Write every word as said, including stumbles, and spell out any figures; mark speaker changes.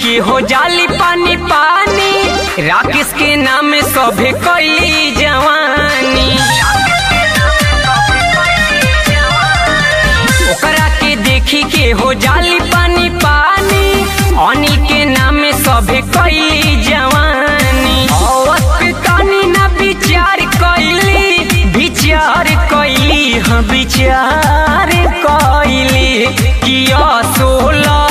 Speaker 1: के हो जाली पानी पानी, राकेश के नाम सभे कैली जवानी। ओकरा के देखी के हो जाली पानी पानी, अनिल के नाम सभे कैली जवानी। तानी ना विचार कैली विचार कैली हाँ विचार कैली किया सोला